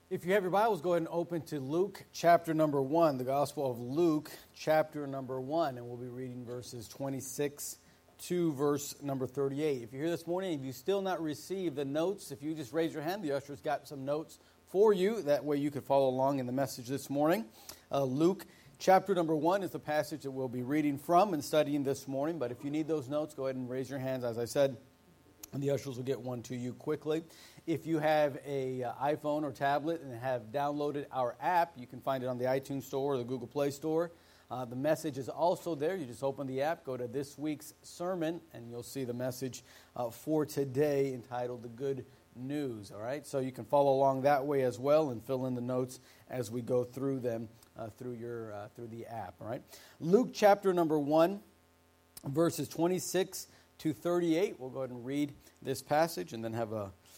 If you have your Bibles, go ahead and open to Luke chapter number 1, the Gospel of Luke chapter number 1, and we'll be reading verses 26 to verse number 38. If you're here this morning, if you still not received the notes, if you just raise your hand, the ushers got some notes for you. That way you could follow along in the message this morning. Luke chapter number 1 is the passage that we'll be reading from and studying this morning, but if you need those notes, go ahead and raise your hands, as I said, and the ushers will get one to you quickly. If you have an iPhone or tablet and have downloaded our app, you can find it on the iTunes Store or the Google Play Store. The message is also there. You just open the app, go to this week's sermon, and you'll see the message for today entitled The Good News. All right, so you can follow along that way as well and fill in the notes as we go through them through the app. All right, Luke chapter number 1, verses 26 to 38. We'll go ahead and read this passage and then have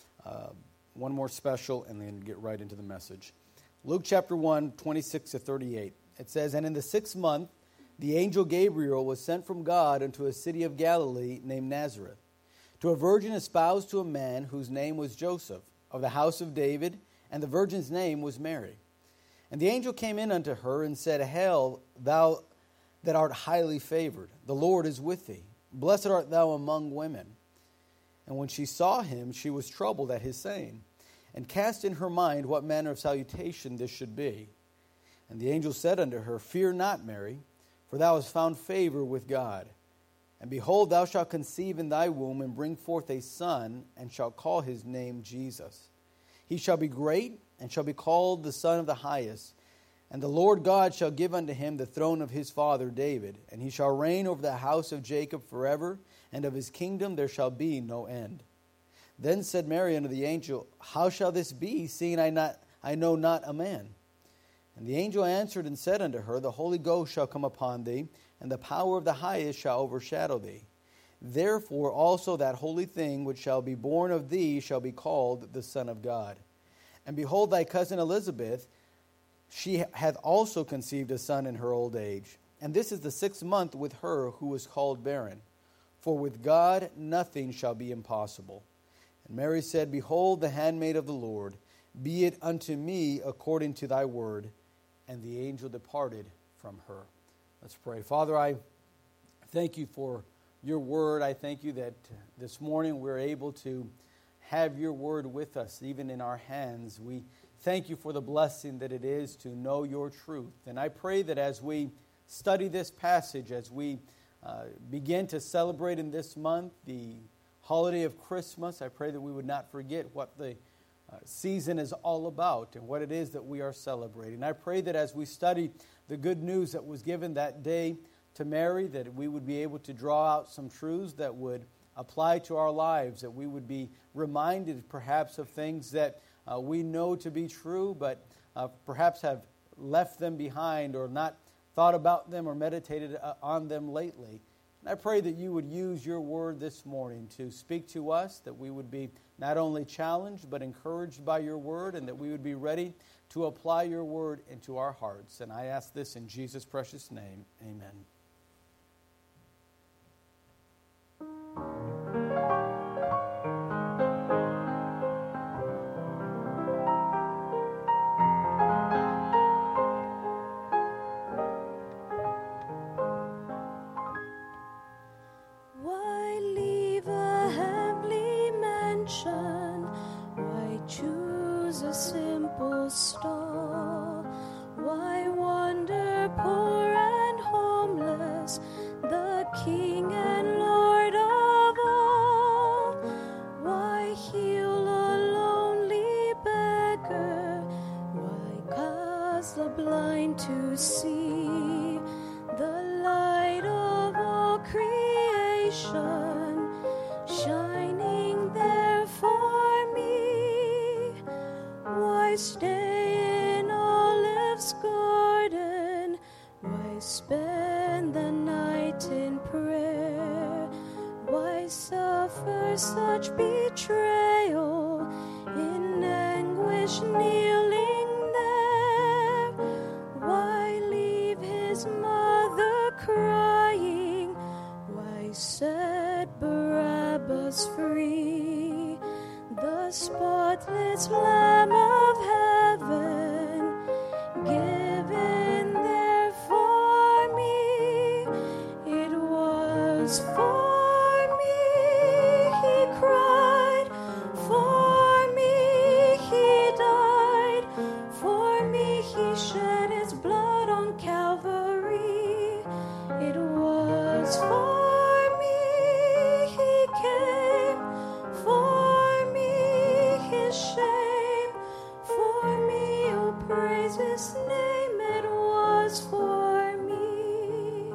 one more special and then get right into the message. Luke chapter 1, 26 to 38. It says, "And in the 6th month, the angel Gabriel was sent from God unto a city of Galilee named Nazareth, to a virgin espoused to a man whose name was Joseph, of the house of David, and the virgin's name was Mary. And the angel came in unto her and said, Hail, thou that art highly favored, the Lord is with thee. Blessed art thou among women. And when she saw him, she was troubled at his saying, and cast in her mind what manner of salutation this should be. And the angel said unto her, Fear not, Mary, for thou hast found favor with God. And behold, thou shalt conceive in thy womb, and bring forth a son, and shalt call his name Jesus. He shall be great, and shall be called the Son of the Highest. And the Lord God shall give unto him the throne of his father David, and he shall reign over the house of Jacob forever, and of his kingdom there shall be no end. Then said Mary unto the angel, How shall this be, seeing I know not a man? And the angel answered and said unto her, The Holy Ghost shall come upon thee, and the power of the highest shall overshadow thee. Therefore also that holy thing which shall be born of thee shall be called the Son of God. And behold, thy cousin Elizabeth, she hath also conceived a son in her old age. And this is the 6th month with her who was called barren. For with God nothing shall be impossible. And Mary said, Behold, the handmaid of the Lord, be it unto me according to thy word. And the angel departed from her." Let's pray. Father, I thank you for your word. I thank you that this morning we're able to have your word with us, even in our hands. We thank you for the blessing that it is to know your truth. And I pray that as we study this passage, as we begin to celebrate in this month the holiday of Christmas, I pray that we would not forget what the season is all about and what it is that we are celebrating. I pray that as we study the good news that was given that day to Mary, that we would be able to draw out some truths that would apply to our lives, that we would be reminded perhaps of things that we know to be true, but perhaps have left them behind or not thought about them or meditated on them lately. And I pray that you would use your word this morning to speak to us, that we would be not only challenged but encouraged by your word, and that we would be ready to apply your word into our hearts. And I ask this in Jesus' precious name. Amen. Star, why wander poor and homeless, the King and Lord of all? Why heal a lonely beggar? Why cause the blind to see? The light of all creation shining there for me. Why stay in Olive's garden? Why spend the night in prayer? Why suffer such betrayal in anguish kneeling there? Why leave his mother crying? Why set Barabbas free? The spotless Lamb of heaven precious name it was for me.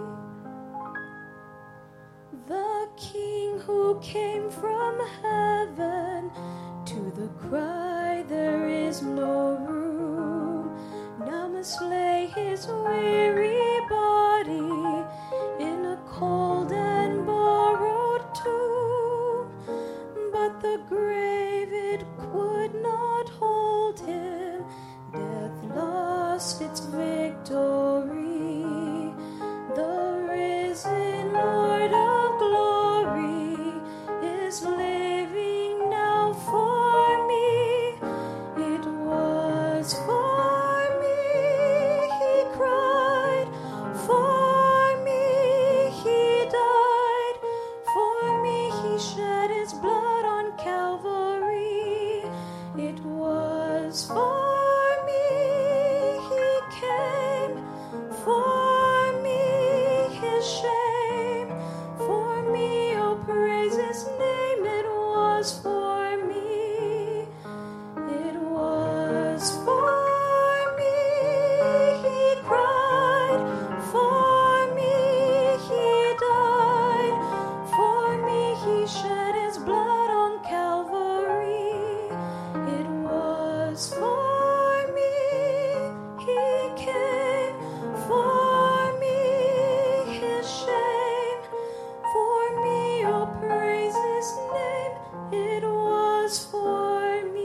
The King who came from heaven, to the cry there is no room, now must lay his weary body in a cold and borrowed tomb. But the grave, it could not hold him, death lost its victory. The risen Lord of glory is living now for me. It was for me he cried, for me he died, for me he shed his blood on Calvary. It was for me he came, for me his shame, for me, oh praise his name. It was for me, it was for me he cried, for me he died, for me he shed his blood on Calvary. It was for me he came, for me his shame, for me, oh praise his name. It was for me.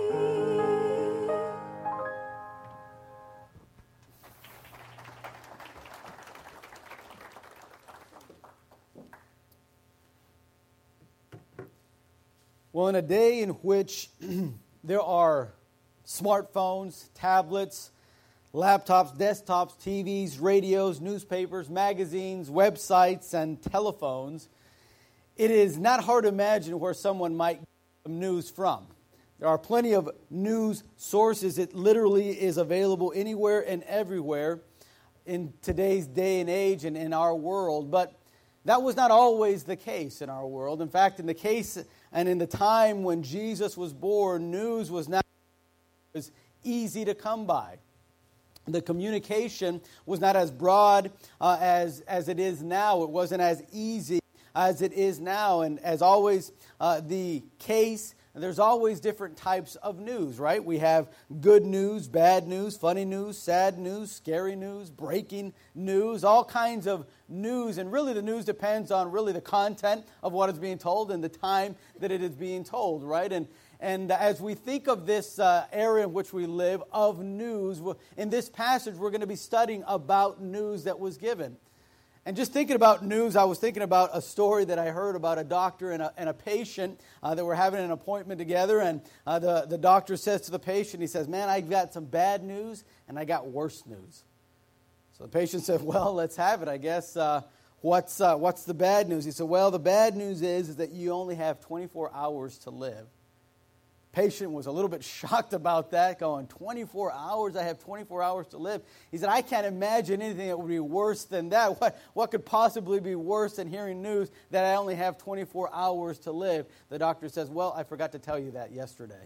Well, in a day in which there are smartphones, tablets, laptops, desktops, TVs, radios, newspapers, magazines, websites, and telephones, it is not hard to imagine where someone might get some news from. There are plenty of news sources. It literally is available anywhere and everywhere in today's day and age and in our world. But that was not always the case in our world. In fact, in the case and in the time when Jesus was born, news was not as easy to come by. The communication was not as broad as it is now. It wasn't as easy as it is now. And as always the case, there's always different types of news, right? We have good news, bad news, funny news, sad news, scary news, breaking news, all kinds of news. And really the news depends on really the content of what is being told and the time that it is being told, right? And as we think of this area in which we live of news, in this passage we're going to be studying about news that was given. And just thinking about news, I was thinking about a story that I heard about a doctor and a patient that were having an appointment together. And the doctor says to the patient, he says, "Man, I've got some bad news and I got worse news." So the patient said, "Well, let's have it, I guess. What's the bad news?" He said, "Well, the bad news is that you only have 24 hours to live." Patient was a little bit shocked about that, going, 24 hours? I have 24 hours to live. He said, "I can't imagine anything that would be worse than that. What could possibly be worse than hearing news that I only have 24 hours to live?" The doctor says, "Well, I forgot to tell you that yesterday."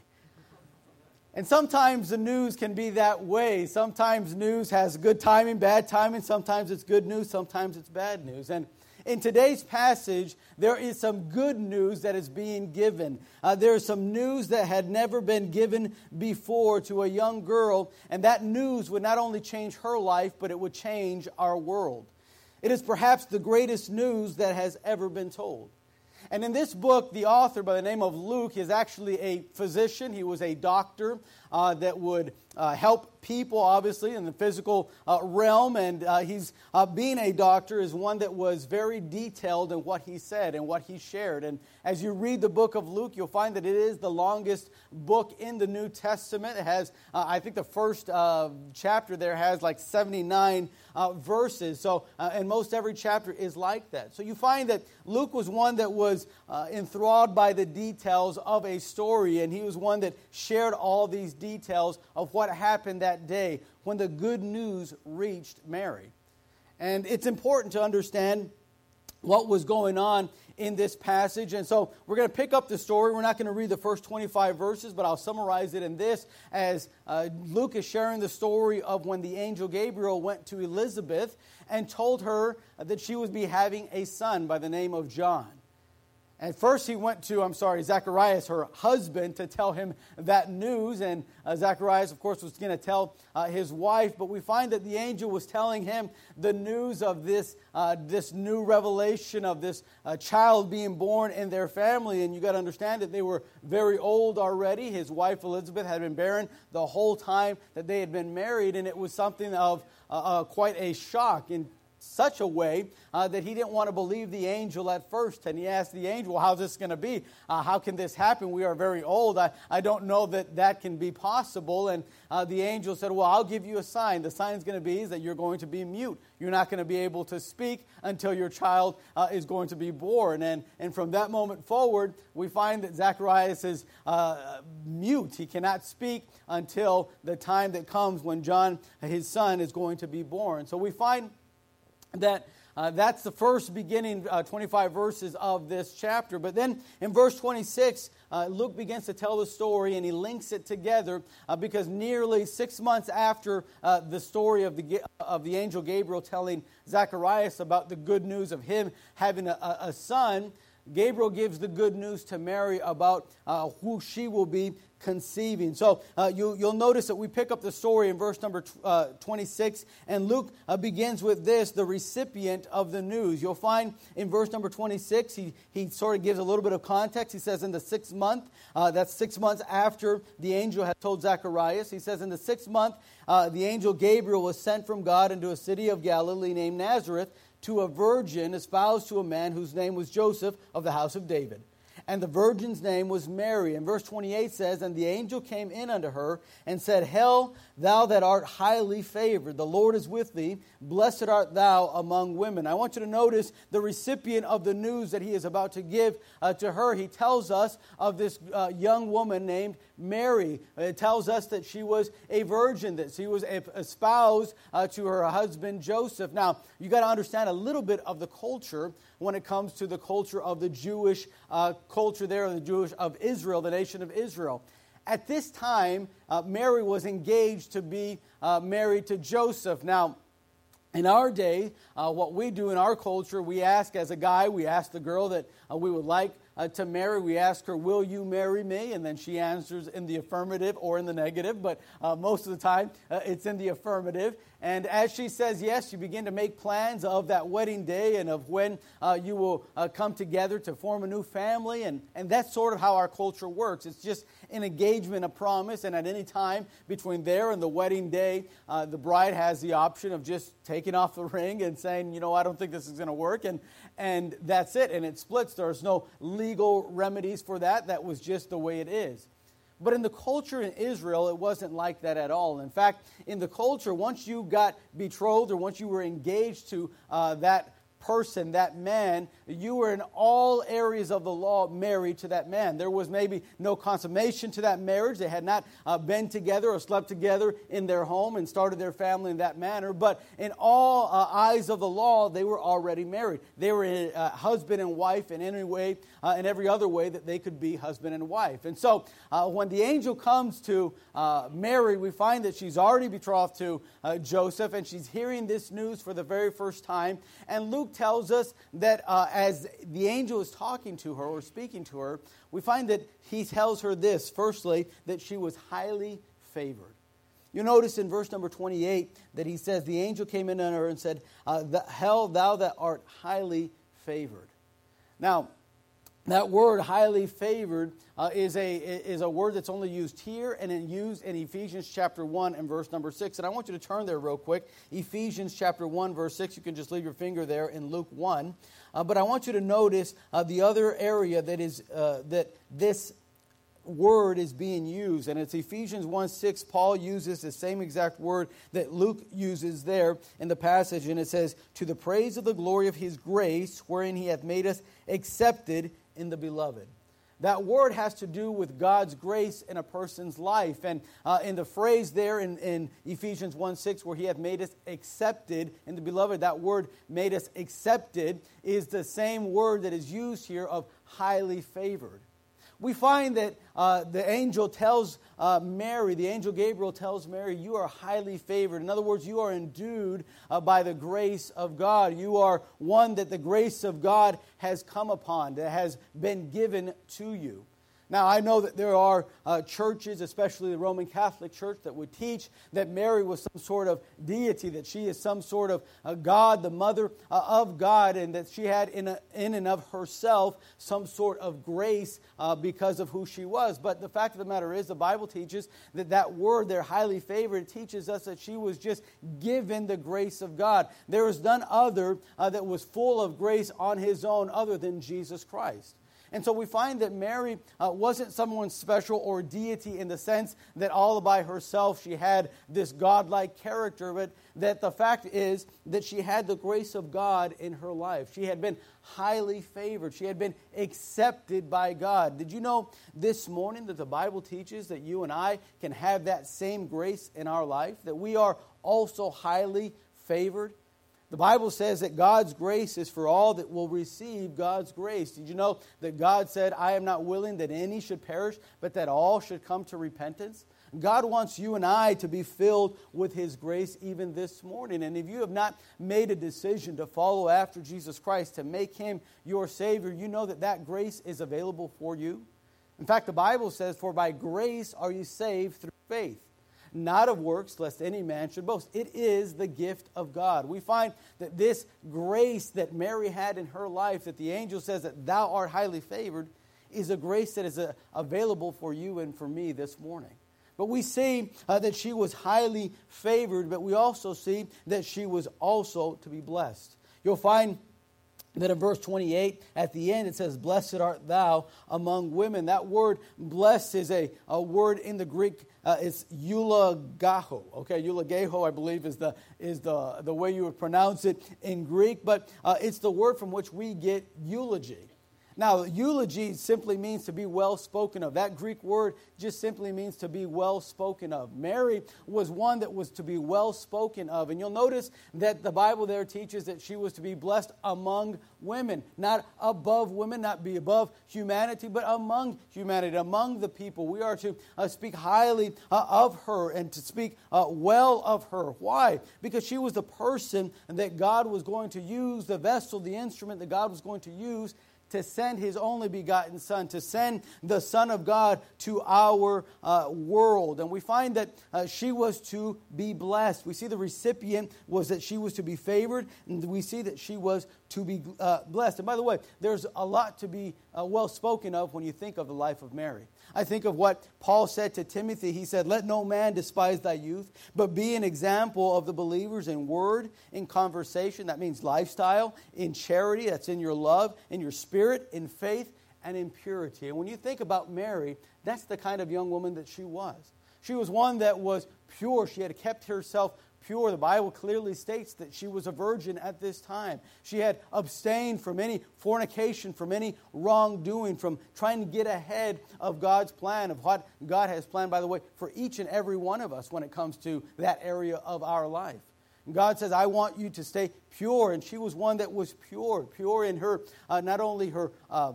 And sometimes the news can be that way. Sometimes news has good timing, bad timing. Sometimes it's good news, sometimes it's bad news. And in today's passage, there is some good news that is being given. There is some news that had never been given before to a young girl, and that news would not only change her life, but it would change our world. It is perhaps the greatest news that has ever been told. And in this book, the author, by the name of Luke, is actually a physician. He was a doctor that would help people, obviously, in the physical realm. And he's being a doctor is one that was very detailed in what he said and what he shared. And as you read the book of Luke, you'll find that it is the longest book in the New Testament. It has, I think the first chapter there has like 79 verses. So, and most every chapter is like that. So you find that Luke was one that was enthralled by the details of a story. And he was one that shared all these details of what happened that day when the good news reached Mary. And it's important to understand what was going on in this passage. And so we're going to pick up the story. We're not going to read the first 25 verses, but I'll summarize it in this as Luke is sharing the story of when the angel Gabriel went to Elizabeth and told her that she would be having a son by the name of John. And first he went to, Zacharias, her husband, to tell him that news. And Zacharias, of course, was going to tell his wife. But we find that the angel was telling him the news of this new revelation of this child being born in their family. And you got to understand that they were very old already. His wife Elizabeth had been barren the whole time that they had been married. And it was something of quite a shock in such a way that he didn't want to believe the angel at first. And he asked the angel, well, how's this going to be? How can this happen? We are very old. I don't know that can be possible. And the angel said, well, I'll give you a sign. The sign is going to be is that you're going to be mute. You're not going to be able to speak until your child is going to be born. And from that moment forward, we find that Zacharias is mute. He cannot speak until the time that comes when John, his son, is going to be born. So we find that's the first beginning 25 verses of this chapter. But then in verse 26, Luke begins to tell the story, and he links it together because nearly 6 months after the story of the angel Gabriel telling Zacharias about the good news of him having a son, Gabriel gives the good news to Mary about who she will be conceiving. So you'll notice that we pick up the story in verse number 26, and Luke begins with this, the recipient of the news. You'll find in verse number 26, he sort of gives a little bit of context. He says in the 6th month, that's 6 months after the angel had told Zacharias, he says in the 6th month, the angel Gabriel was sent from God into a city of Galilee named Nazareth to a virgin espoused to a man whose name was Joseph of the house of David. And the virgin's name was Mary. And verse 28 says, and the angel came in unto her and said, Hail, thou that art highly favored, the Lord is with thee. Blessed art thou among women. I want you to notice the recipient of the news that he is about to give to her. He tells us of this young woman named Mary. It tells us that she was a virgin, that she was espoused to her husband Joseph. Now, you got to understand a little bit of the culture when it comes to the culture of the Jewish culture there, the Jewish of Israel, the nation of Israel. At this time, Mary was engaged to be married to Joseph. Now, in our day, what we do in our culture, we ask as a guy, we ask the girl that we would like to marry. We ask her, will you marry me? And then she answers in the affirmative or in the negative, but most of the time it's in the affirmative. And as she says yes, you begin to make plans of that wedding day and of when you will come together to form a new family. And that's sort of how our culture works. It's just an engagement, a promise, and at any time between there and the wedding day, the bride has the option of just taking off the ring and saying, you know, I don't think this is going to work, and that's it, and it splits. There's no legal remedies for that. That was just the way it is. But in the culture in Israel, it wasn't like that at all. In fact, in the culture, once you got betrothed or once you were engaged to that person, that man, you were in all areas of the law married to that man. There was maybe no consummation to that marriage. They had not been together or slept together in their home and started their family in that manner. But in all eyes of the law, they were already married. They were husband and wife in any way, in every other way that they could be husband and wife. And so when the angel comes to Mary, we find that she's already betrothed to Joseph, and she's hearing this news for the very first time. And Luke tells us that as the angel is talking to her or speaking to her, we find that he tells her this, firstly, that she was highly favored. You notice in verse number 28 that he says, the angel came in on her and said, Hail, thou that art highly favored. Now, that word highly favored is a word that's only used here and used in Ephesians chapter 1 and verse number 6. And I want you to turn there real quick. Ephesians chapter 1 verse 6. You can just leave your finger there in Luke 1. But I want you to notice the other area that is that this word is being used. And it's Ephesians 1:6. Paul uses the same exact word that Luke uses there in the passage. And it says, to the praise of the glory of his grace, wherein he hath made us accepted in the beloved. That word has to do with God's grace in a person's life. And in the phrase there in Ephesians 1:6, where He hath made us accepted in the beloved, that word made us accepted is the same word that is used here of highly favored. We find that the angel tells Mary, the angel Gabriel tells Mary, you are highly favored. In other words, you are endued by the grace of God. You are one that the grace of God has come upon, that has been given to you. Now, I know that there are churches, especially the Roman Catholic Church, that would teach that Mary was some sort of deity, that she is some sort of God, the mother of God, and that she had in and of herself some sort of grace because of who she was. But the fact of the matter is, the Bible teaches that word, they're highly favored, teaches us that she was just given the grace of God. There is none other that was full of grace on His own other than Jesus Christ. And so we find that Mary wasn't someone special or deity in the sense that all by herself she had this godlike character, but that the fact is that she had the grace of God in her life. She had been highly favored. She had been accepted by God. Did you know this morning that the Bible teaches that you and I can have that same grace in our life, that we are also highly favored? The Bible says that God's grace is for all that will receive God's grace. Did you know that God said, I am not willing that any should perish, but that all should come to repentance? God wants you and I to be filled with His grace even this morning. And if you have not made a decision to follow after Jesus Christ, to make Him your Savior, you know that grace is available for you. In fact, the Bible says, for by grace are you saved through faith, not of works, lest any man should boast. It is the gift of God. We find that this grace that Mary had in her life, that the angel says that thou art highly favored, is a grace that is available for you and for me this morning. But we see that she was highly favored, but we also see that she was also to be blessed. You'll find that in verse 28, at the end, it says, blessed art thou among women. That word blessed is a word in the Greek. It's eulagaho. Okay, eulagaho, I believe, is the way you would pronounce it in Greek. But it's the word from which we get eulogy. Now, eulogy simply means to be well spoken of. That Greek word just simply means to be well spoken of. Mary was one that was to be well spoken of. And you'll notice that the Bible there teaches that she was to be blessed among women. Not above women, not be above humanity, but among humanity, among the people. We are to speak highly of her and to speak well of her. Why? Because she was the person that God was going to use, the vessel, the instrument that God was going to use to send His only begotten Son, to send the Son of God to our world. And we find that she was to be blessed. We see the recipient was that she was to be favored, and we see that she was to be blessed. And by the way, there's a lot to be well spoken of when you think of the life of Mary. I think of what Paul said to Timothy. He said, let no man despise thy youth, but be an example of the believers in word, in conversation, that means lifestyle, in charity, that's in your love, in your spirit, in faith, and in purity. And when you think about Mary, that's the kind of young woman that she was. She was one that was pure. She had kept herself pure. The Bible clearly states that she was a virgin at this time. She had abstained from any fornication, from any wrongdoing, from trying to get ahead of God's plan, of what God has planned, by the way, for each and every one of us when it comes to that area of our life. And God says, I want you to stay pure. And she was one that was pure in her, not only her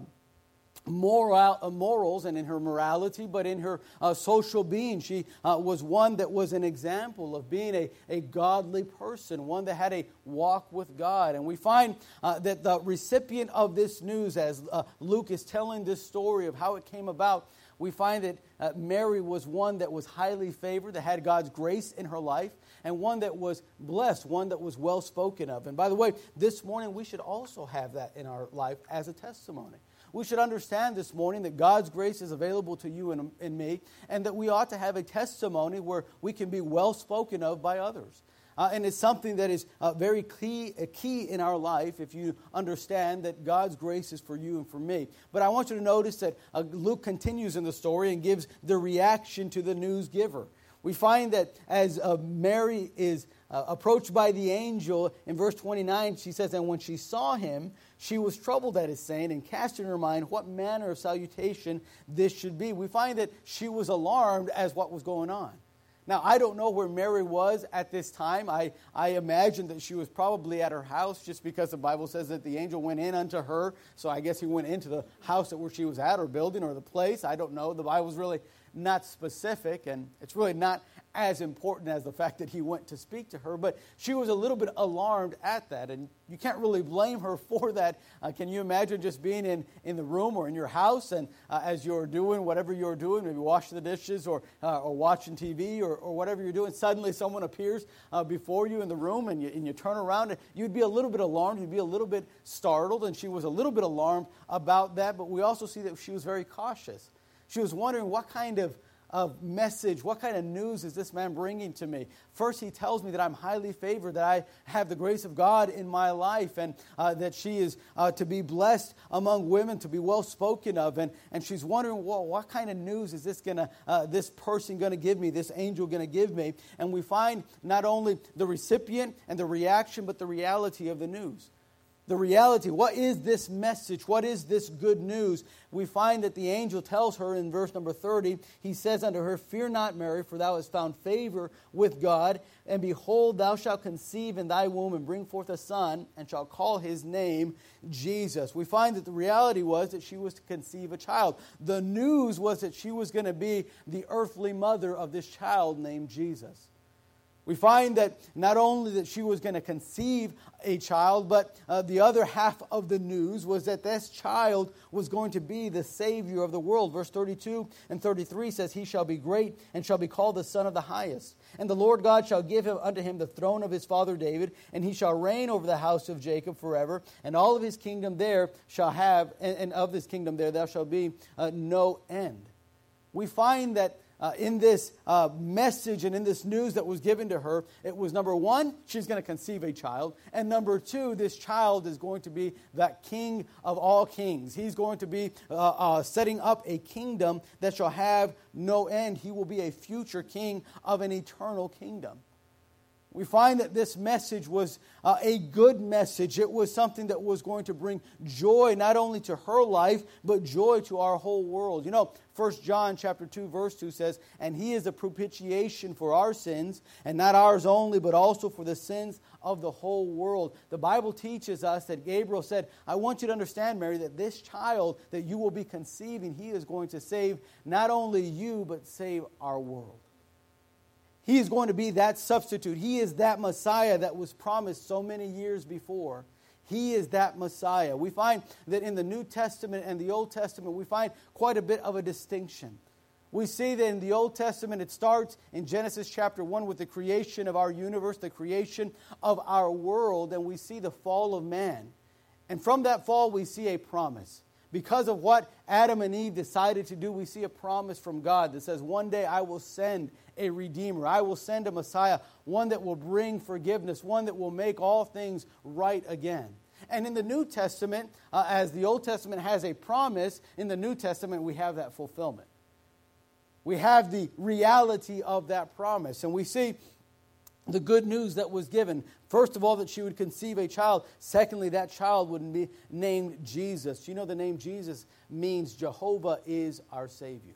morals and in her morality, but in her social being. She was one that was an example of being a godly person, one that had a walk with God. And we find that the recipient of this news, as Luke is telling this story of how it came about, we find that Mary was one that was highly favored, that had God's grace in her life, and one that was blessed, one that was well spoken of. And by the way, this morning we should also have that in our life as a testimony. We should understand this morning that God's grace is available to you and me, and that we ought to have a testimony where we can be well spoken of by others. And it's something that is very key in our life if you understand that God's grace is for you and for me. But I want you to notice that Luke continues in the story and gives the reaction to the news giver. We find that as Mary is approached by the angel, in verse 29, she says, and when she saw him, she was troubled at his saying and cast in her mind what manner of salutation this should be. We find that she was alarmed as what was going on. Now, I don't know where Mary was at this time. I imagine that she was probably at her house, just because the Bible says that the angel went in unto her. So I guess he went into the house where she was at, or building, or the place. I don't know. The Bible's really not specific, and it's really not as important as the fact that he went to speak to her. But she was a little bit alarmed at that, and you can't really blame her for that. Can you imagine just being in the room or in your house, and as you're doing whatever you're doing, maybe washing the dishes or watching TV or whatever you're doing, suddenly someone appears before you in the room, and you turn around, and you'd be a little bit alarmed, you'd be a little bit startled, and she was a little bit alarmed about that. But we also see that she was very cautious. She was wondering, what kind of message, what kind of news is this man bringing to me? First, he tells me that I'm highly favored, that I have the grace of God in my life, and that she is to be blessed among women, to be well spoken of. And she's wondering, well, what kind of news is this person going to give me, this angel going to give me? And we find not only the recipient and the reaction, but the reality of the news. The reality, what is this message? What is this good news? We find that the angel tells her in verse number 30, he says unto her, fear not, Mary, for thou hast found favor with God. And behold, thou shalt conceive in thy womb and bring forth a son, and shalt call his name Jesus. We find that the reality was that she was to conceive a child. The news was that she was going to be the earthly mother of this child named Jesus. We find that not only that she was going to conceive a child, but the other half of the news was that this child was going to be the Savior of the world. Verse 32 and 33 says, he shall be great and shall be called the Son of the Highest. And the Lord God shall give unto him the throne of his father David, and he shall reign over the house of Jacob forever. And all of his kingdom there shall have, and of this kingdom there shall be no end. We find that in this message and in this news that was given to her, it was, number one, she's going to conceive a child. And number two, this child is going to be that King of all kings. He's going to be setting up a kingdom that shall have no end. He will be a future king of an eternal kingdom. We find that this message was a good message. It was something that was going to bring joy not only to her life, but joy to our whole world. You know, 1 John chapter 2, verse 2 says, and he is a propitiation for our sins, and not ours only, but also for the sins of the whole world. The Bible teaches us that Gabriel said, I want you to understand, Mary, that this child that you will be conceiving, he is going to save not only you, but save our world. He is going to be that substitute. He is that Messiah that was promised so many years before. He is that Messiah. We find that in the New Testament and the Old Testament, we find quite a bit of a distinction. We see that in the Old Testament, it starts in Genesis chapter 1 with the creation of our universe, the creation of our world, and we see the fall of man. And from that fall, we see a promise. Because of what Adam and Eve decided to do, we see a promise from God that says, one day I will send a Redeemer. I will send a Messiah, one that will bring forgiveness, one that will make all things right again. And in the New Testament, as the Old Testament has a promise, in the New Testament we have that fulfillment. We have the reality of that promise. And we see the good news that was given. First of all, that she would conceive a child. Secondly, that child would be named Jesus. You know, the name Jesus means Jehovah is our Savior.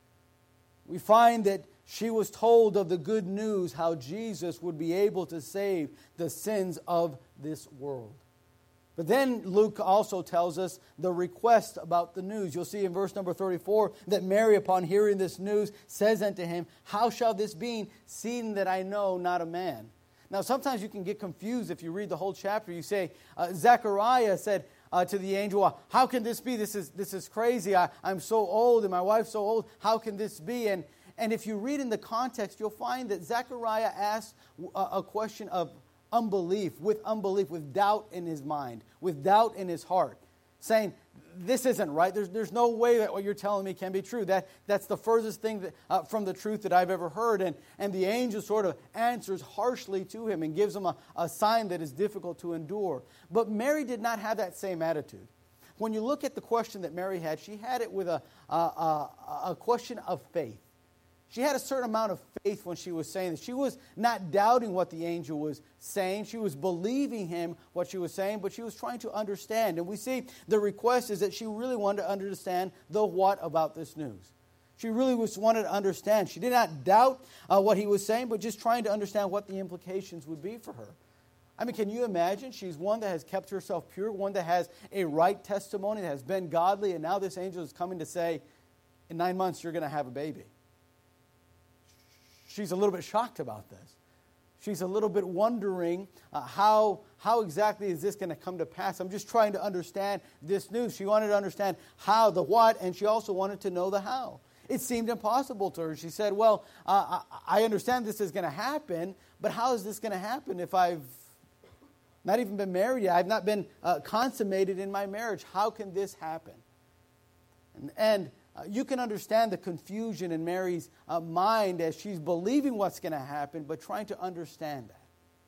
We find that she was told of the good news, how Jesus would be able to save the sins of this world. But then Luke also tells us the request about the news. You'll see in verse number 34 that Mary, upon hearing this news, says unto him, how shall this be, seeing that I know not a man? Now, sometimes you can get confused if you read the whole chapter. You say, Zechariah said to the angel, well, how can this be? This is crazy. I'm so old and my wife's so old. How can this be? And if you read in the context, you'll find that Zechariah asked a question of unbelief, with doubt in his mind, with doubt in his heart, saying, this isn't right. There's no way that what you're telling me can be true. That's the furthest thing from the truth that I've ever heard. And the angel sort of answers harshly to him and gives him a sign that is difficult to endure. But Mary did not have that same attitude. When you look at the question that Mary had, she had it with a question of faith. She had a certain amount of faith when she was saying this. She was not doubting what the angel was saying. She was believing him, what she was saying, but she was trying to understand. And we see the request is that she really wanted to understand the what about this news. She really wanted to understand. She did not doubt what he was saying, but just trying to understand what the implications would be for her. I mean, can you imagine? She's one that has kept herself pure, one that has a right testimony, that has been godly, and now this angel is coming to say, in 9 months, you're going to have a baby. She's a little bit shocked about this. She's a little bit wondering how exactly is this going to come to pass. I'm just trying to understand this news. She wanted to understand how, the what, and she also wanted to know the how. It seemed impossible to her. She said, well, I understand this is going to happen, but how is this going to happen if I've not even been married yet? I've not been consummated in my marriage. How can this happen? And you can understand the confusion in Mary's mind as she's believing what's going to happen, but trying to understand that.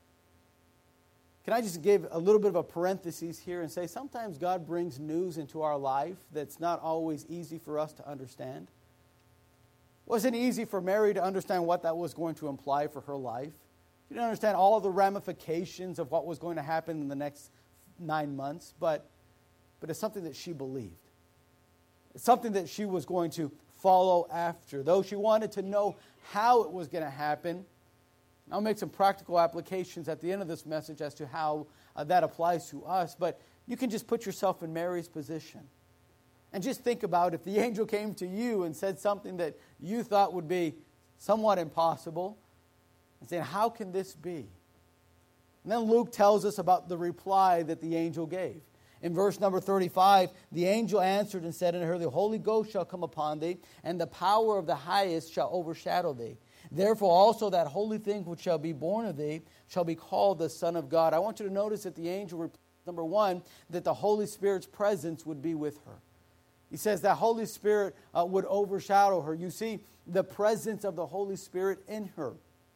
Can I just give a little bit of a parenthesis here and say sometimes God brings news into our life that's not always easy for us to understand. It wasn't easy for Mary to understand what that was going to imply for her life. She didn't understand all of the ramifications of what was going to happen in the next 9 months, but it's something that she believed. It's something that she was going to follow after. Though she wanted to know how it was going to happen, I'll make some practical applications at the end of this message as to how that applies to us. But you can just put yourself in Mary's position. And just think about if the angel came to you and said something that you thought would be somewhat impossible, and saying, how can this be? And then Luke tells us about the reply that the angel gave. In verse number 35, the angel answered and said unto her, the Holy Ghost shall come upon thee, and the power of the highest shall overshadow thee. Therefore also that holy thing which shall be born of thee shall be called the Son of God. I want you to notice that the angel replied, number one, that the Holy Spirit's presence would be with her. He says that Holy Spirit would overshadow her. You see the presence of the Holy Spirit in her.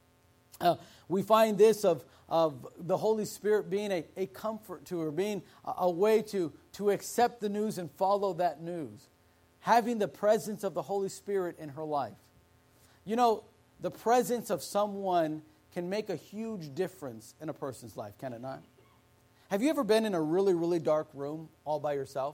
We find this of the Holy Spirit being a comfort to her, being a way to accept the news and follow that news. Having the presence of the Holy Spirit in her life. You know, the presence of someone can make a huge difference in a person's life, can it not? Have you ever been in a really, really dark room all by yourself?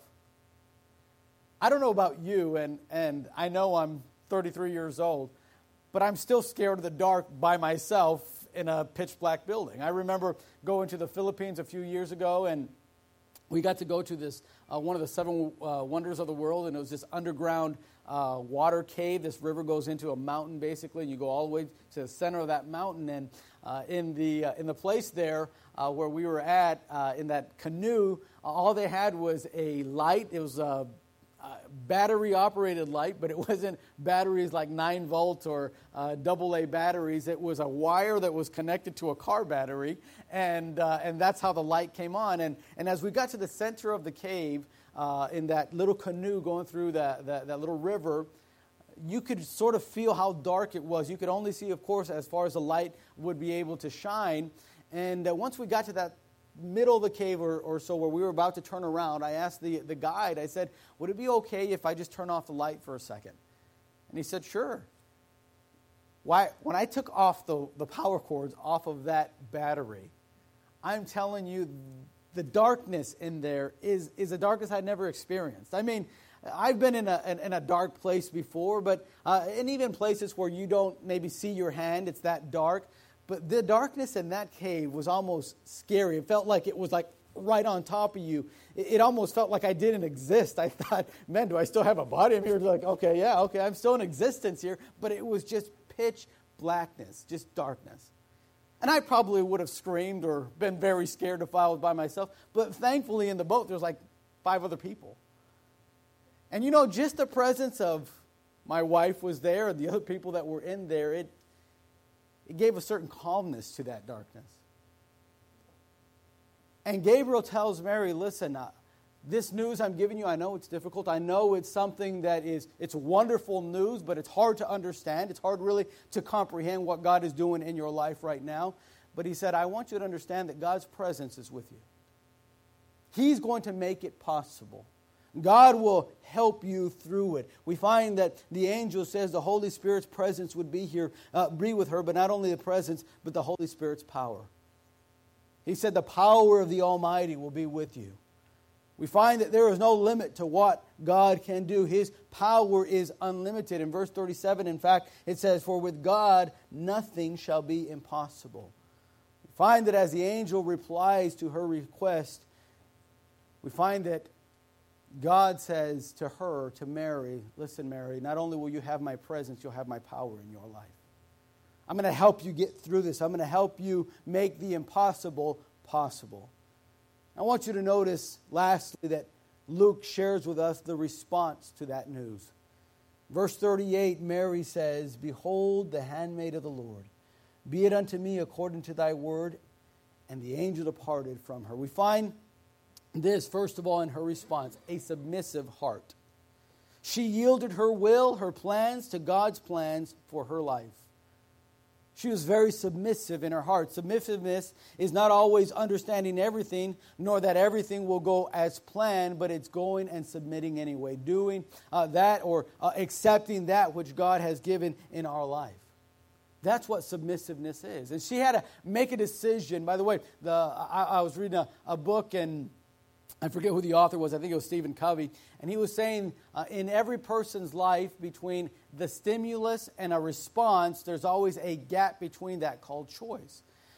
I don't know about you, and I know I'm 33 years old, but I'm still scared of the dark by myself in a pitch black building. I remember going to the Philippines a few years ago, and we got to go to this, one of the seven wonders of the world, and it was this underground water cave. This river goes into a mountain, basically, and you go all the way to the center of that mountain. And in the place there where we were at, in that canoe, all they had was a light. It was a battery-operated light, but it wasn't batteries like 9-volt or AA batteries. It was a wire that was connected to a car battery, and that's how the light came on. And as we got to the center of the cave, in that little canoe going through that little river, you could sort of feel how dark it was. You could only see, of course, as far as the light would be able to shine. And once we got to that middle of the cave or so where we were about to turn around, I asked the guide, I said, would it be okay if I just turn off the light for a second? And he said, sure. Why? When I took off the power cords off of that battery, I'm telling you, the darkness in there is a darkness I'd never experienced. I mean, I've been in a dark place before, but and even places where you don't maybe see your hand, it's that dark. But the darkness in that cave was almost scary. It felt like it was like right on top of you. It almost felt like I didn't exist. I thought, man, do I still have a body? I'm here like, okay, I'm still in existence here. But it was just pitch blackness, just darkness. And I probably would have screamed or been very scared if I was by myself. But thankfully in the boat, there was like 5 other people. And you know, just the presence of my wife was there and the other people that were in there, it gave a certain calmness to that darkness. And Gabriel tells Mary, listen, this news I'm giving you, I know it's difficult. I know it's something that it's wonderful news, but it's hard to understand. It's hard really to comprehend what God is doing in your life right now. But he said, I want you to understand that God's presence is with you. He's going to make it possible. God will help you through it. We find that the angel says the Holy Spirit's presence would be here, be with her, but not only the presence, but the Holy Spirit's power. He said the power of the Almighty will be with you. We find that there is no limit to what God can do. His power is unlimited. In verse 37, in fact, it says, "For with God nothing shall be impossible." We find that as the angel replies to her request, we find that God says to her, to Mary, "Listen, Mary, not only will you have my presence, you'll have my power in your life. I'm going to help you get through this. I'm going to help you make the impossible possible." I want you to notice, lastly, that Luke shares with us the response to that news. Verse 38, Mary says, "Behold, the handmaid of the Lord. Be it unto me according to thy word." And the angel departed from her. We find this, first of all, in her response, a submissive heart. She yielded her will, her plans, to God's plans for her life. She was very submissive in her heart. Submissiveness is not always understanding everything, nor that everything will go as planned, but it's going and submitting anyway, doing that or accepting that which God has given in our life. That's what submissiveness is. And she had to make a decision. By the way, I was reading a book, and I forget who the author was. I think it was Stephen Covey. And he was saying in every person's life, between the stimulus and a response, there's always a gap between that called choice.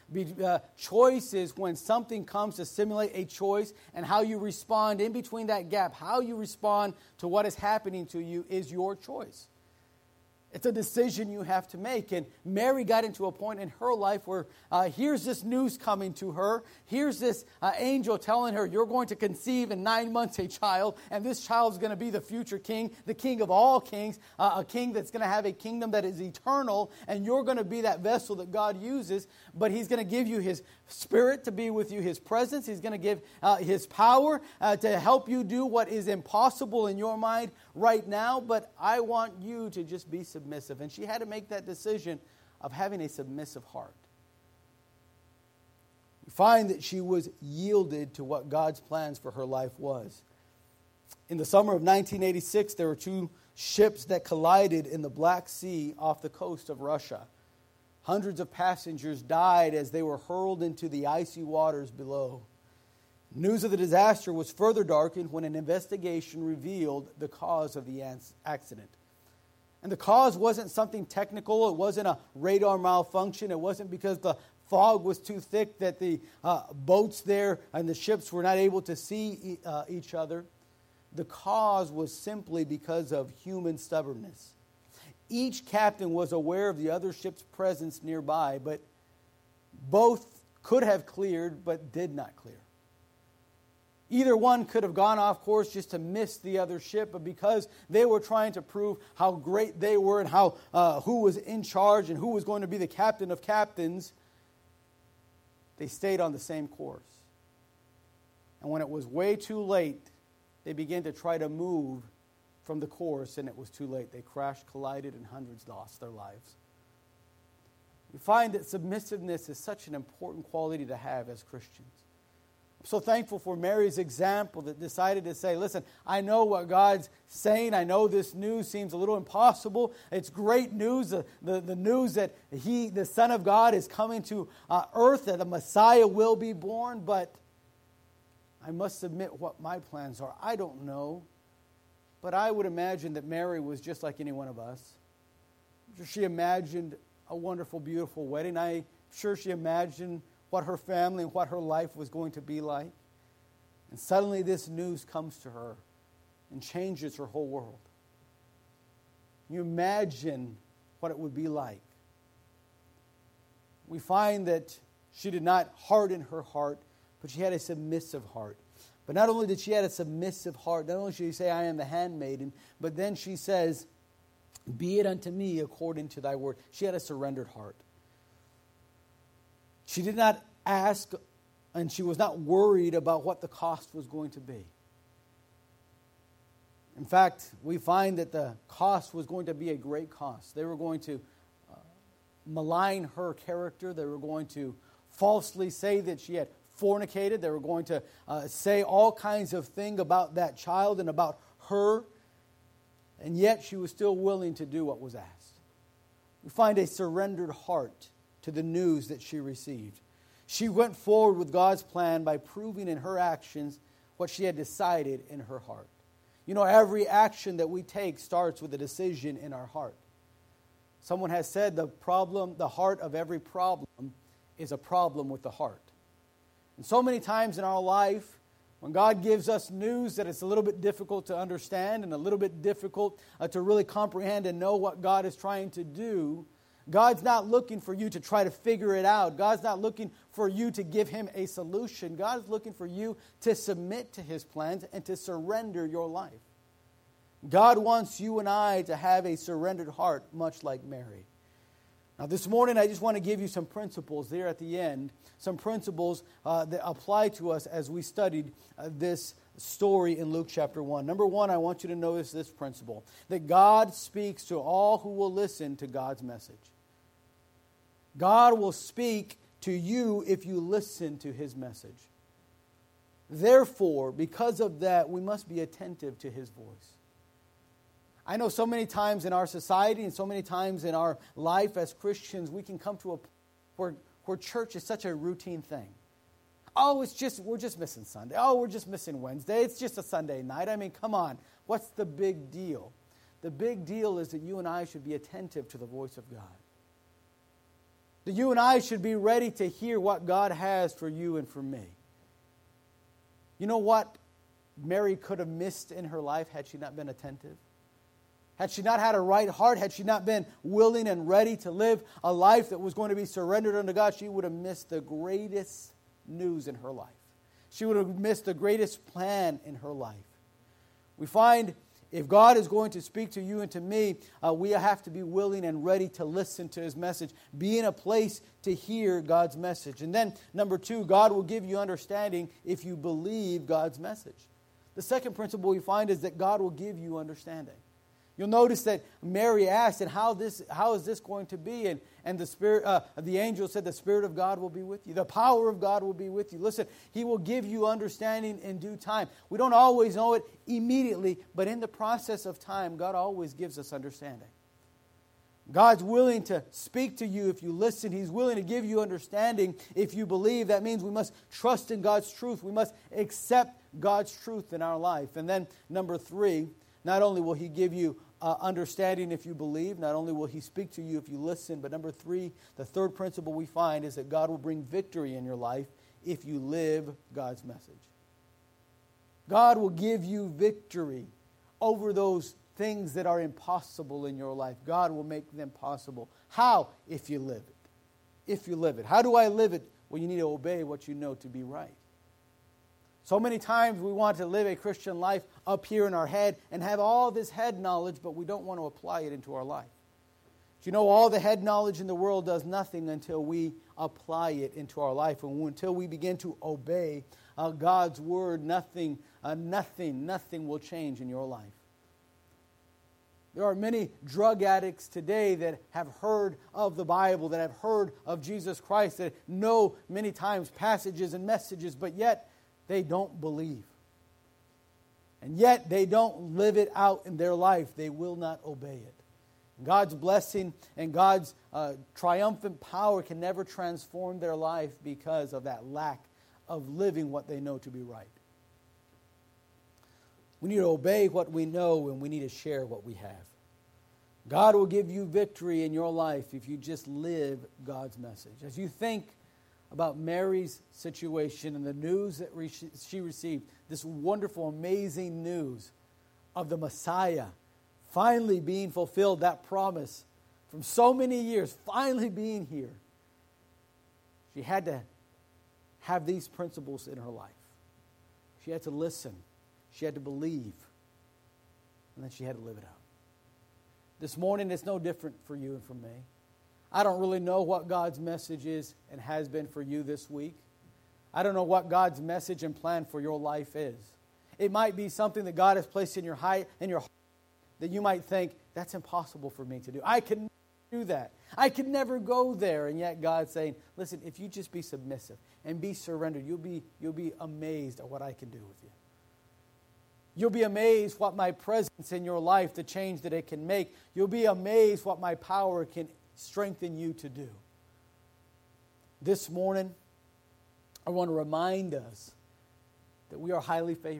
Choice is when something comes to stimulate a choice, and how you respond in between that gap, how you respond to what is happening to you is your choice. It's a decision you have to make. And Mary got into a point in her life where here's this news coming to her. Here's this angel telling her, "You're going to conceive in 9 months a child, and this child is going to be the future king, the king of all kings, a king that's going to have a kingdom that is eternal, and you're going to be that vessel that God uses, but He's going to give you His Spirit to be with you, His presence. He's going to give His power to help you do what is impossible in your mind right now, but I want you to just be submissive." And she had to make that decision of having a submissive heart. We find that she was yielded to what God's plans for her life was. In the summer of 1986, there were 2 ships that collided in the Black Sea off the coast of Russia. Hundreds of passengers died as they were hurled into the icy waters below. News of the disaster was further darkened when an investigation revealed the cause of the accident. And the cause wasn't something technical. It wasn't a radar malfunction. It wasn't because the fog was too thick that the boats there and the ships were not able to see each other. The cause was simply because of human stubbornness. Each captain was aware of the other ship's presence nearby, but both could have cleared but did not clear. Either one could have gone off course just to miss the other ship, but because they were trying to prove how great they were and how who was in charge and who was going to be the captain of captains, they stayed on the same course. And when it was way too late, they began to try to move from the course, and it was too late. They crashed, collided, and hundreds lost their lives. We find that submissiveness is such an important quality to have as Christians. I'm so thankful for Mary's example that decided to say, "Listen, I know what God's saying. I know this news seems a little impossible. It's great news, the news that He, the Son of God, is coming to earth, that the Messiah will be born, but I must submit what my plans are. I don't know." But I would imagine that Mary was just like any one of us. She imagined a wonderful, beautiful wedding. I'm sure she imagined what her family and what her life was going to be like. And suddenly this news comes to her and changes her whole world. You imagine what it would be like. We find that she did not harden her heart, but she had a submissive heart. But not only did she have a submissive heart, not only did she say, "I am the handmaiden," but then she says, "Be it unto me according to thy word." She had a surrendered heart. She did not ask, and she was not worried about what the cost was going to be. In fact, we find that the cost was going to be a great cost. They were going to malign her character. They were going to falsely say that she had fornicated. They were going to say all kinds of things about that child and about her. And yet she was still willing to do what was asked. We find a surrendered heart to the news that she received. She went forward with God's plan by proving in her actions what she had decided in her heart. You know, every action that we take starts with a decision in our heart. Someone has said the heart of every problem is a problem with the heart. And so many times in our life, when God gives us news that it's a little bit difficult to understand and a little bit difficult to really comprehend and know what God is trying to do, God's not looking for you to try to figure it out. God's not looking for you to give Him a solution. God is looking for you to submit to His plans and to surrender your life. God wants you and I to have a surrendered heart, much like Mary. Now this morning I just want to give you some principles there at the end, some principles that apply to us as we studied this story in Luke chapter 1. Number one, I want you to notice this principle, that God speaks to all who will listen to God's message. God will speak to you if you listen to His message. Therefore, because of that, we must be attentive to His voice. I know so many times in our society and so many times in our life as Christians, we can come to a point where church is such a routine thing. Oh, we're just missing Sunday. Oh, we're just missing Wednesday. It's just a Sunday night. I mean, come on. What's the big deal? The big deal is that you and I should be attentive to the voice of God. That you and I should be ready to hear what God has for you and for me. You know what Mary could have missed in her life had she not been attentive? Had she not had a right heart, had she not been willing and ready to live a life that was going to be surrendered unto God, she would have missed the greatest news in her life. She would have missed the greatest plan in her life. We find if God is going to speak to you and to me, we have to be willing and ready to listen to His message. Be in a place to hear God's message. And then, number two, God will give you understanding if you believe God's message. The second principle we find is that God will give you understanding. You'll notice that Mary asked, and how is this going to be? And the angel said, the Spirit of God will be with you. The power of God will be with you. Listen, He will give you understanding in due time. We don't always know it immediately, but in the process of time, God always gives us understanding. God's willing to speak to you if you listen. He's willing to give you understanding if you believe. That means we must trust in God's truth. We must accept God's truth in our life. And then number three, not only will He give you understanding if you believe, not only will He speak to you if you listen, but number three, the third principle we find is that God will bring victory in your life if you live God's message. God will give you victory over those things that are impossible in your life. God will make them possible. How? If you live it. If you live it. How do I live it? Well, you need to obey what you know to be right. So many times we want to live a Christian life up here in our head and have all this head knowledge, but we don't want to apply it into our life. Do you know all the head knowledge in the world does nothing until we apply it into our life, and until we begin to obey God's word, nothing will change in your life. There are many drug addicts today that have heard of the Bible, that have heard of Jesus Christ, that know many times passages and messages, but yet they don't believe. And yet they don't live it out in their life. They will not obey it. God's blessing and God's triumphant power can never transform their life because of that lack of living what they know to be right. We need to obey what we know, and we need to share what we have. God will give you victory in your life if you just live God's message. As you think about Mary's situation and the news that she received, this wonderful, amazing news of the Messiah finally being fulfilled, that promise from so many years finally being here, she had to have these principles in her life. She had to listen. She had to believe. And then she had to live it out. This morning, it's no different for you and for me. I don't really know what God's message is and has been for you this week. I don't know what God's message and plan for your life is. It might be something that God has placed in your heart that you might think, that's impossible for me to do. I can do that. I could never go there. And yet God's saying, listen, if you just be submissive and be surrendered, you'll be amazed at what I can do with you. You'll be amazed what my presence in your life, the change that it can make. You'll be amazed what my power can strengthen you to do. This morning, I want to remind us that we are highly favored.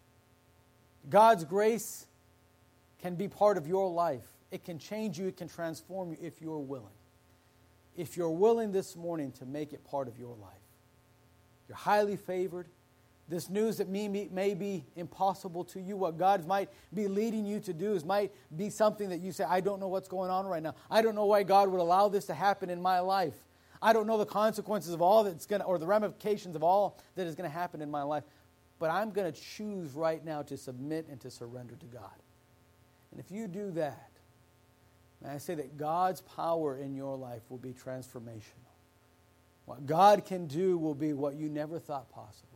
God's grace can be part of your life. It can change you. It can transform you if you're willing. If you're willing this morning to make it part of your life. You're highly favored. This news that may be impossible to you, what God might be leading you to do might be something that you say, I don't know what's going on right now. I don't know why God would allow this to happen in my life. I don't know the consequences of all that's going to, or the ramifications of all that is going to happen in my life. But I'm going to choose right now to submit and to surrender to God. And if you do that, may I say that God's power in your life will be transformational. What God can do will be what you never thought possible.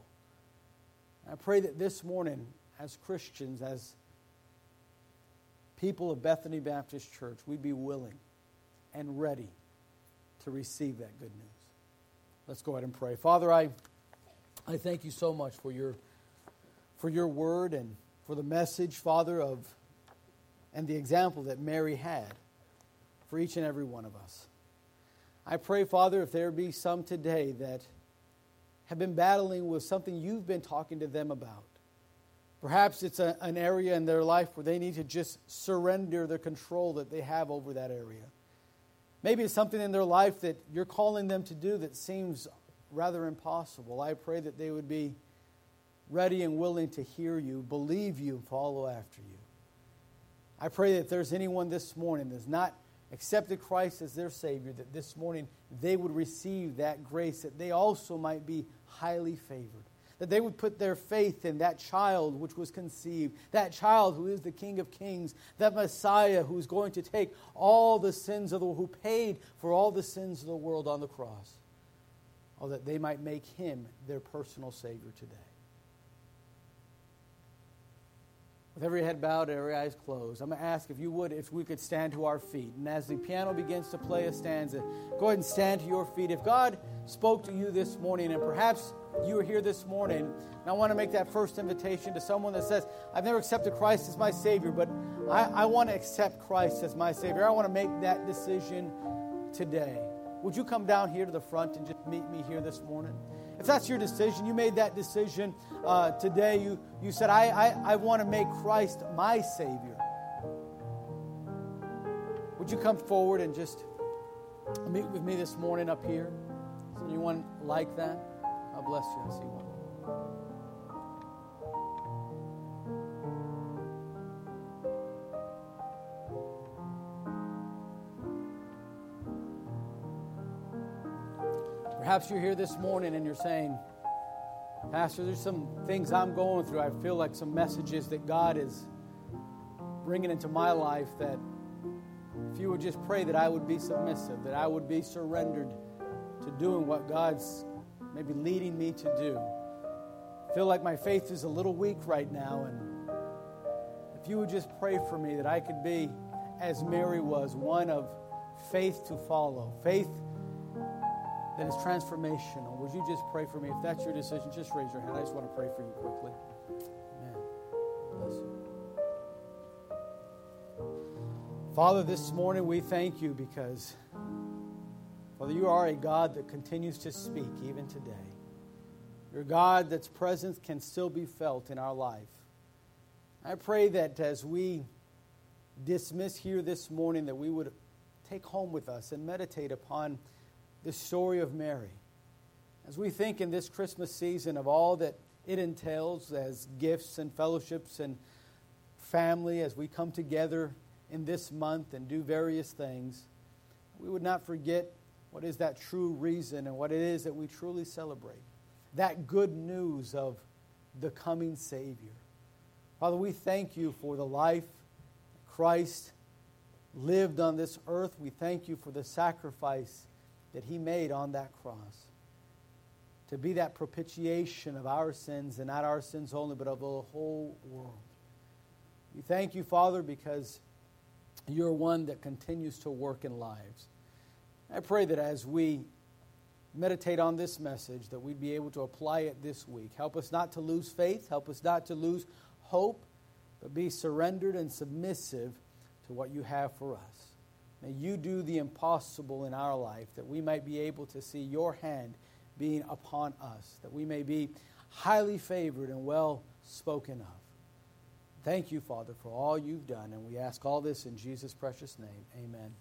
I pray that this morning, as Christians, as people of Bethany Baptist Church, we'd be willing and ready to receive that good news. Let's go ahead and pray. Father, I thank you so much for your word and for the message, Father, and the example that Mary had for each and every one of us. I pray, Father, if there be some today that have been battling with something you've been talking to them about. Perhaps it's an area in their life where they need to just surrender the control that they have over that area. Maybe it's something in their life that you're calling them to do that seems rather impossible. I pray that they would be ready and willing to hear you, believe you, and follow after you. I pray that if there's anyone this morning that's not accepted Christ as their Savior, that this morning they would receive that grace, that they also might be highly favored. That they would put their faith in that child which was conceived, that child who is the King of Kings, that Messiah who is going to take all the sins of the world, who paid for all the sins of the world on the cross. Oh, that they might make Him their personal Savior today. With every head bowed, every eyes closed, I'm going to ask if we could stand to our feet. And as the piano begins to play a stanza, go ahead and stand to your feet. If God spoke to you this morning, and perhaps you are here this morning, and I want to make that first invitation to someone that says, I've never accepted Christ as my Savior, but I want to accept Christ as my Savior. I want to make that decision today. Would you come down here to the front and just meet me here this morning? If that's your decision, you made that decision today, you said, I want to make Christ my Savior. Would you come forward and just meet with me this morning up here? Is there anyone like that? God bless you. I see one. Perhaps you're here this morning and you're saying, Pastor, there's some things I'm going through. I feel like some messages that God is bringing into my life that if you would just pray that I would be submissive, that I would be surrendered to doing what God's maybe leading me to do. I feel like my faith is a little weak right now, and if you would just pray for me that I could be, as Mary was, one of faith to follow, faith that is transformational. Would you just pray for me? If that's your decision, just raise your hand. I just want to pray for you quickly. Amen. Bless you. Father, this morning we thank you because, Father, you are a God that continues to speak even today. You're a God that's presence can still be felt in our life. I pray that as we dismiss here this morning, that we would take home with us and meditate upon the story of Mary. As we think in this Christmas season of all that it entails as gifts and fellowships and family, as we come together in this month and do various things, we would not forget what is that true reason and what it is that we truly celebrate. That good news of the coming Savior. Father, we thank you for the life Christ lived on this earth. We thank you for the sacrifice that He made on that cross to be that propitiation of our sins, and not our sins only, but of the whole world. We thank you, Father, because You're one that continues to work in lives. I pray that as we meditate on this message, that we'd be able to apply it this week. Help us not to lose faith. Help us not to lose hope, but be surrendered and submissive to what you have for us. May you do the impossible in our life, that we might be able to see your hand being upon us, that we may be highly favored and well spoken of. Thank you, Father, for all you've done, and we ask all this in Jesus' precious name. Amen.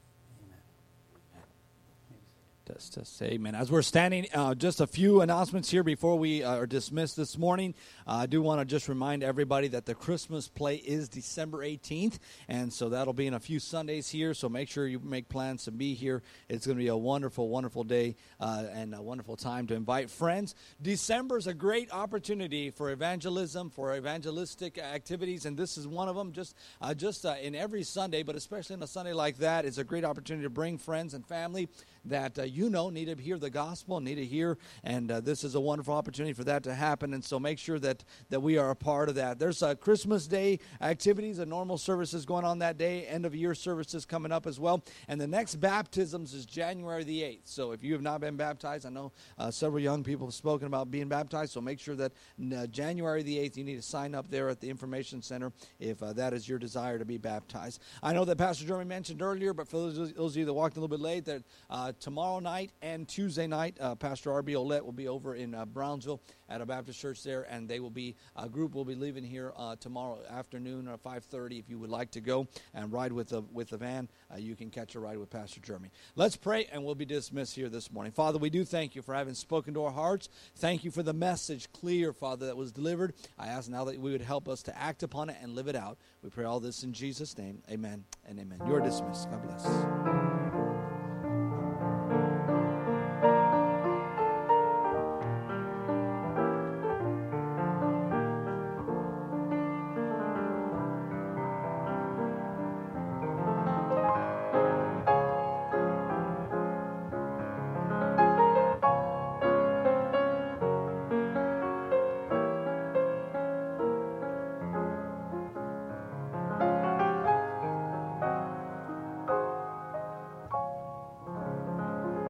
Amen. As we're standing, just a few announcements here before we are dismissed this morning. I do want to just remind everybody that the Christmas play is December 18th, and so that'll be in a few Sundays here, so make sure you make plans to be here. It's going to be a wonderful, wonderful day and a wonderful time to invite friends. December is a great opportunity for evangelism, for evangelistic activities, and this is one of them. Just in every Sunday, but especially on a Sunday like that, it's a great opportunity to bring friends and family that need to hear the gospel, need to hear, and this is a wonderful opportunity for that to happen, and so make sure that we are a part of that. There's Christmas Day activities and normal services going on that day, end-of-year services coming up as well, and the next baptisms is January the 8th, so if you have not been baptized, I know several young people have spoken about being baptized, so make sure that January the 8th, you need to sign up there at the Information Center if that is your desire to be baptized. I know that Pastor Jeremy mentioned earlier, but for those of you that walked a little bit late, that tomorrow night and Tuesday night, Pastor R.B. Olette will be over in Brownsville at a Baptist church there, and a group will be leaving here tomorrow afternoon at 5:30. If you would like to go and ride with the van, you can catch a ride with Pastor Jeremy. Let's pray, and we'll be dismissed here this morning. Father, we do thank you for having spoken to our hearts. Thank you for the message clear, Father, that was delivered. I ask now that we would help us to act upon it and live it out. We pray all this in Jesus' name. Amen and amen. You're dismissed. God bless.